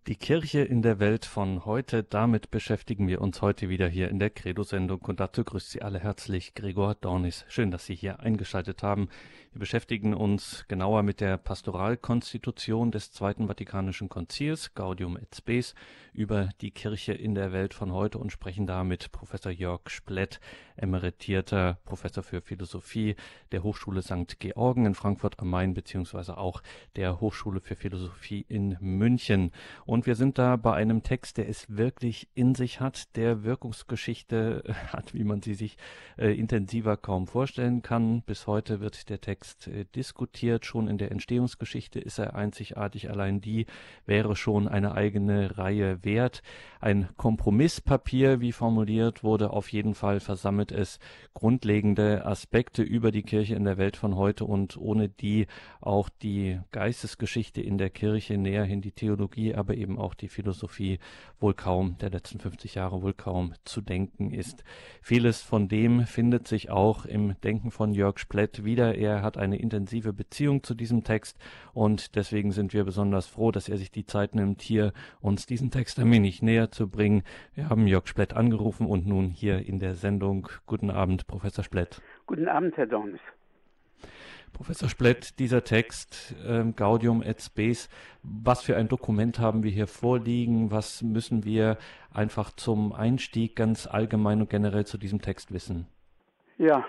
Die Kirche in der Welt von heute, damit beschäftigen wir uns heute wieder hier in der Credo-Sendung und dazu grüßt Sie alle herzlich Gregor Dornis. Schön, dass Sie hier eingeschaltet haben. Wir beschäftigen uns genauer mit der Pastoralkonstitution des Zweiten Vatikanischen Konzils, Gaudium et Spes, über die Kirche in der Welt von heute und sprechen da mit Professor Jörg Splett, emeritierter Professor für Philosophie der Hochschule St. Georgen in Frankfurt am Main beziehungsweise auch der Hochschule für Philosophie in München. Und wir sind da bei einem Text, der es wirklich in sich hat, der Wirkungsgeschichte hat, wie man sie sich intensiver kaum vorstellen kann. Bis heute wird der Text diskutiert. Schon in der Entstehungsgeschichte ist er einzigartig. Allein die wäre schon eine eigene Reihe wert. Ein Kompromisspapier, wie formuliert wurde, auf jeden Fall versammelt es grundlegende Aspekte über die Kirche in der Welt von heute und ohne die auch die Geistesgeschichte in der Kirche, näherhin die Theologie, aber eben auch die Philosophie der letzten 50 Jahre wohl kaum zu denken ist. Vieles von dem findet sich auch im Denken von Jörg Splett wieder. Er hat eine intensive Beziehung zu diesem Text und deswegen sind wir besonders froh, dass er sich die Zeit nimmt, hier uns diesen Text ein wenig näher zu bringen. Wir haben Jörg Splett angerufen und nun hier in der Sendung. Guten Abend, Professor Splett. Guten Abend, Herr Dornis. Professor Splett, dieser Text, Gaudium et Spes, was für ein Dokument haben wir hier vorliegen? Was müssen wir einfach zum Einstieg ganz allgemein und generell zu diesem Text wissen? Ja,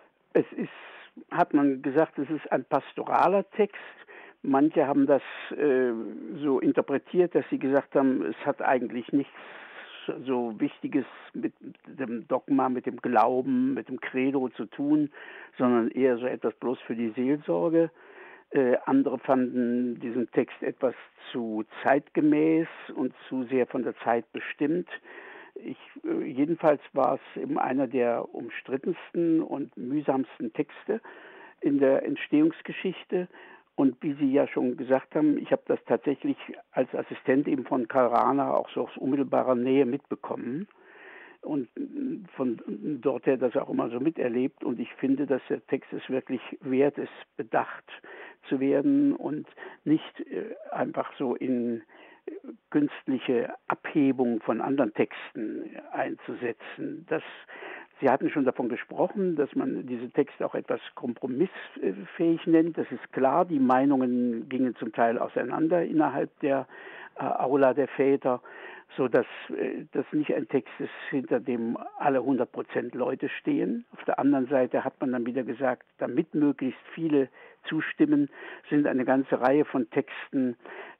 hat man gesagt, es ist ein pastoraler Text. Manche haben das so interpretiert, dass sie gesagt haben, es hat eigentlich nichts so Wichtiges mit dem Dogma, mit dem Glauben, mit dem Credo zu tun, sondern eher so etwas bloß für die Seelsorge. Andere fanden diesen Text etwas zu zeitgemäß und zu sehr von der Zeit bestimmt. Jedenfalls war es eben einer der umstrittensten und mühsamsten Texte in der Entstehungsgeschichte. Und wie Sie ja schon gesagt haben, ich habe das tatsächlich als Assistent eben von Karl Rahner auch so aus unmittelbarer Nähe mitbekommen und von dort her das auch immer so miterlebt. Und ich finde, dass der Text es wirklich wert ist, bedacht zu werden und nicht einfach so in künstliche Abhebung von anderen Texten einzusetzen. Sie hatten schon davon gesprochen, dass man diese Texte auch etwas kompromissfähig nennt. Das ist klar, die Meinungen gingen zum Teil auseinander innerhalb der Aula der Väter, sodass das nicht ein Text ist, hinter dem alle 100% Leute stehen. Auf der anderen Seite hat man dann wieder gesagt, damit möglichst viele zustimmen, sind eine ganze Reihe von Texten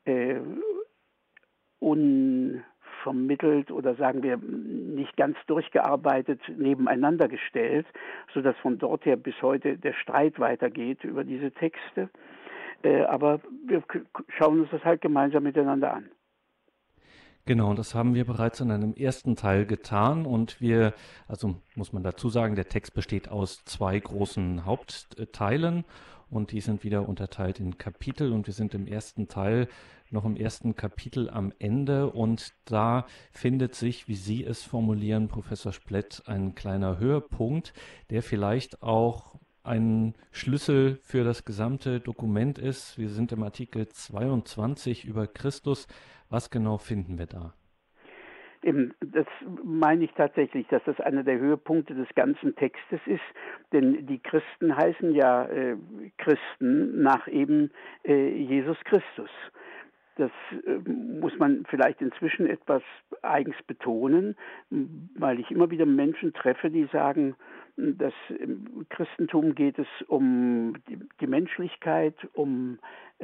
unvermittelt oder sagen wir nicht ganz durchgearbeitet nebeneinander gestellt, sodass von dort her bis heute der Streit weitergeht über diese Texte. Aber wir schauen uns das halt gemeinsam miteinander an. Genau, das haben wir bereits in einem ersten Teil getan und also muss man dazu sagen, der Text besteht aus zwei großen Hauptteilen und die sind wieder unterteilt in Kapitel und wir sind im ersten Teil noch im ersten Kapitel am Ende und da findet sich, wie Sie es formulieren, Professor Splett, ein kleiner Höhepunkt, der vielleicht auch ein Schlüssel für das gesamte Dokument ist. Wir sind im Artikel 22 über Christus. Was genau finden wir da? Eben, das meine ich tatsächlich, dass das einer der Höhepunkte des ganzen Textes ist, denn die Christen heißen ja Christen nach eben Jesus Christus. Das muss man vielleicht inzwischen etwas eigens betonen, weil ich immer wieder Menschen treffe, die sagen, dass im Christentum geht es um die Menschlichkeit, um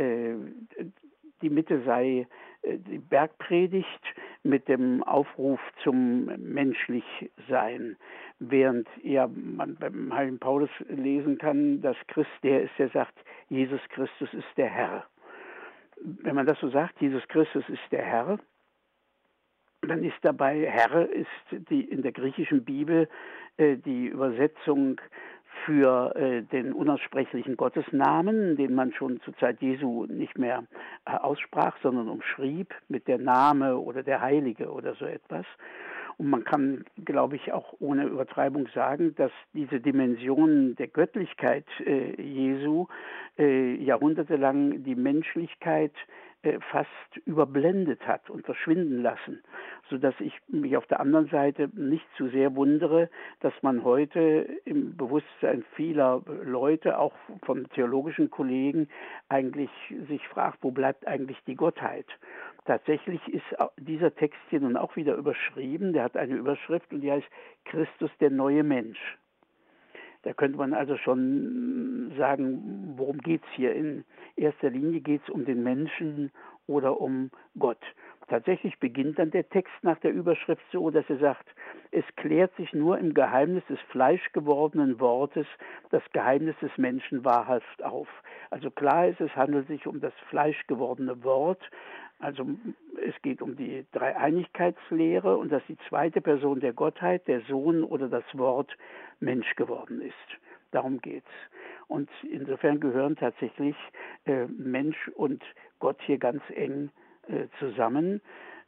die Mitte sei die Bergpredigt mit dem Aufruf zum Menschlichsein, während ja man beim Heiligen Paulus lesen kann, dass Christ der ist, der sagt, Jesus Christus ist der Herr. Wenn man das so sagt, Jesus Christus ist der Herr, dann ist dabei, Herr ist in der griechischen Bibel die Übersetzung für den unaussprechlichen Gottesnamen, den man schon zur Zeit Jesu nicht mehr aussprach, sondern umschrieb mit der Name oder der Heilige oder so etwas. Und man kann, glaube ich, auch ohne Übertreibung sagen, dass diese Dimension der Göttlichkeit Jesu jahrhundertelang die Menschlichkeit fast überblendet hat und verschwinden lassen, sodass ich mich auf der anderen Seite nicht zu sehr wundere, dass man heute im Bewusstsein vieler Leute, auch von theologischen Kollegen, eigentlich sich fragt, wo bleibt eigentlich die Gottheit? Tatsächlich ist dieser Text hier nun auch wieder überschrieben, der hat eine Überschrift und die heißt Christus, der neue Mensch. Da könnte man also schon sagen, worum geht es hier? In erster Linie geht es um den Menschen oder um Gott. Tatsächlich beginnt dann der Text nach der Überschrift so, dass er sagt, es klärt sich nur im Geheimnis des fleischgewordenen Wortes das Geheimnis des Menschen wahrhaft auf. Also klar ist, es handelt sich um das fleischgewordene Wort. Also es geht um die Dreieinigkeitslehre und dass die zweite Person der Gottheit, der Sohn oder das Wort, Mensch geworden ist. Darum geht's. Und insofern gehören tatsächlich Mensch und Gott hier ganz eng zusammen.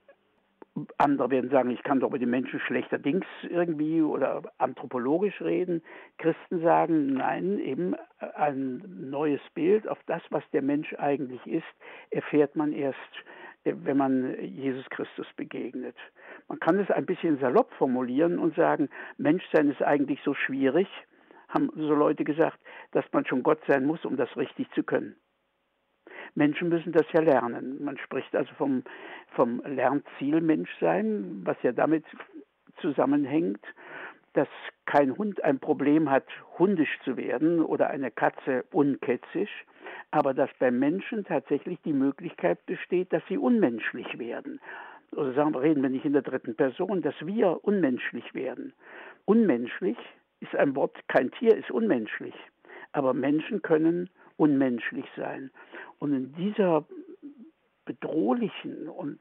Andere werden sagen, ich kann doch über den Menschen schlechterdings irgendwie oder anthropologisch reden. Christen sagen, nein, eben ein neues Bild auf das, was der Mensch eigentlich ist, erfährt man erst, wenn man Jesus Christus begegnet. Man kann es ein bisschen salopp formulieren und sagen, Menschsein ist eigentlich so schwierig, haben so Leute gesagt, dass man schon Gott sein muss, um das richtig zu können. Menschen müssen das ja lernen. Man spricht also vom Lernziel Menschsein, was ja damit zusammenhängt, dass kein Hund ein Problem hat, hundisch zu werden oder eine Katze unkätzisch, aber dass beim Menschen tatsächlich die Möglichkeit besteht, dass sie unmenschlich werden. Also reden wir nicht in der dritten Person, dass wir unmenschlich werden. Unmenschlich ist ein Wort, kein Tier ist unmenschlich, aber Menschen können unmenschlich sein. Und in dieser bedrohlichen und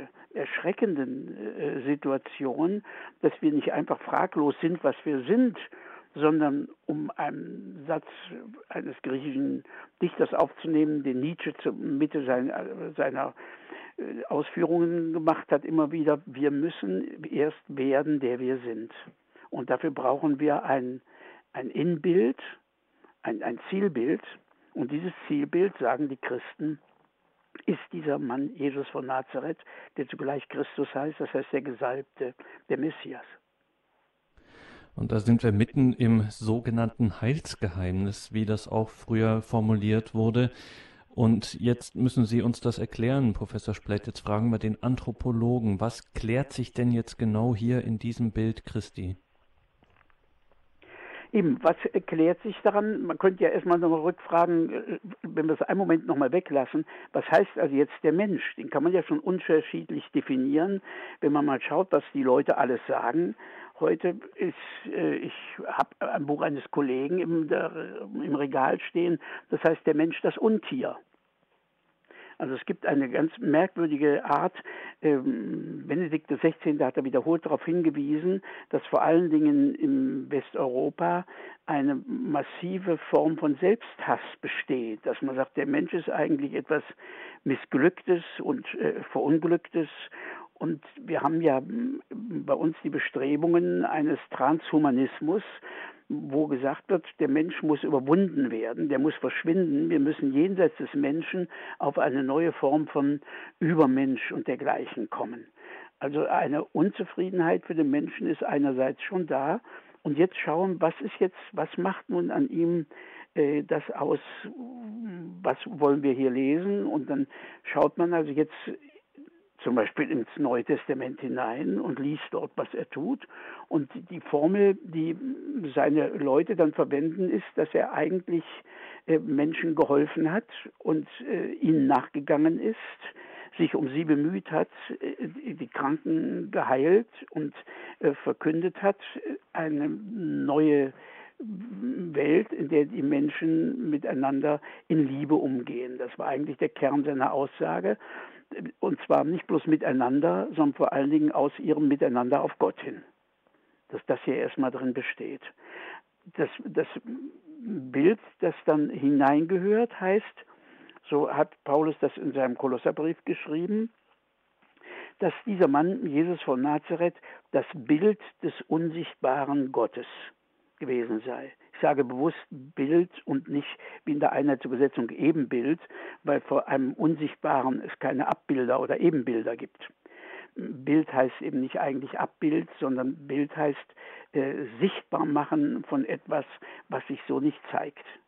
erschreckenden Situation, dass wir nicht einfach fraglos sind, was wir sind, sondern um einen Satz eines griechischen Dichters aufzunehmen, den Nietzsche zur Mitte seiner Ausführungen gemacht hat, immer wieder, wir müssen erst werden, der wir sind. Und dafür brauchen wir ein Inbild, ein Zielbild. Und dieses Zielbild, sagen die Christen, ist dieser Mann Jesus von Nazareth, der zugleich Christus heißt, das heißt der Gesalbte, der Messias. Und da sind wir mitten im sogenannten Heilsgeheimnis, wie das auch früher formuliert wurde. Und jetzt müssen Sie uns das erklären, Professor Splett. Jetzt fragen wir den Anthropologen, was klärt sich denn jetzt genau hier in diesem Bild Christi? Eben, was erklärt sich daran? Man könnte ja erstmal nochmal rückfragen, wenn wir es einen Moment nochmal weglassen, was heißt also jetzt der Mensch? Den kann man ja schon unterschiedlich definieren, wenn man mal schaut, was die Leute alles sagen. Heute ich habe ein Buch eines Kollegen im Regal stehen, das heißt der Mensch, das Untier. Also es gibt eine ganz merkwürdige Art, Benedikt XVI. Hat da wiederholt darauf hingewiesen, dass vor allen Dingen in Westeuropa eine massive Form von Selbsthass besteht, dass man sagt, der Mensch ist eigentlich etwas Missglücktes und Verunglücktes. Und wir haben ja bei uns die Bestrebungen eines Transhumanismus, wo gesagt wird, der Mensch muss überwunden werden, der muss verschwinden. Wir müssen jenseits des Menschen auf eine neue Form von Übermensch und dergleichen kommen. Also eine Unzufriedenheit für den Menschen ist einerseits schon da. Und jetzt schauen, was macht nun an ihm das aus, was wollen wir hier lesen? Und dann schaut man also jetzt zum Beispiel ins Neue Testament hinein und liest dort, was er tut. Und die Formel, die seine Leute dann verwenden, ist, dass er eigentlich Menschen geholfen hat und ihnen nachgegangen ist, sich um sie bemüht hat, die Kranken geheilt und verkündet hat, eine neue Welt, in der die Menschen miteinander in Liebe umgehen. Das war eigentlich der Kern seiner Aussage. Und zwar nicht bloß miteinander, sondern vor allen Dingen aus ihrem Miteinander auf Gott hin. Dass das hier erstmal drin besteht. Das Bild, das dann hineingehört, heißt, so hat Paulus das in seinem Kolosserbrief geschrieben, dass dieser Mann, Jesus von Nazareth, das Bild des unsichtbaren Gottes gewesen sei. Ich sage bewusst Bild und nicht wie in der Einheitsübersetzung Ebenbild, weil vor einem Unsichtbaren es keine Abbilder oder Ebenbilder gibt. Bild heißt eben nicht eigentlich Abbild, sondern Bild heißt sichtbar machen von etwas, was sich so nicht zeigt.